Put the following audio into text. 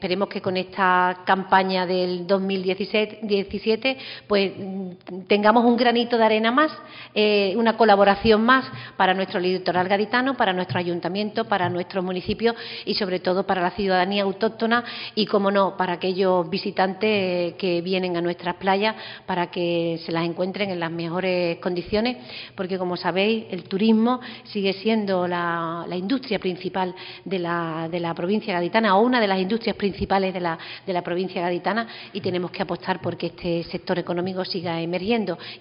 Esperemos que con esta campaña del 2017 pues tengamos un granito de arena más, una colaboración más para nuestro litoral gaditano, para nuestro ayuntamiento, para nuestros municipios y sobre todo para la ciudadanía autóctona y, como no, para aquellos visitantes que vienen a nuestras playas, para que se las encuentren en las mejores condiciones, porque, como sabéis, el turismo sigue siendo la industria principal de la provincia gaditana, o una de las industrias principales de la provincia gaditana, y tenemos que apostar porque este sector económico siga emergiendo.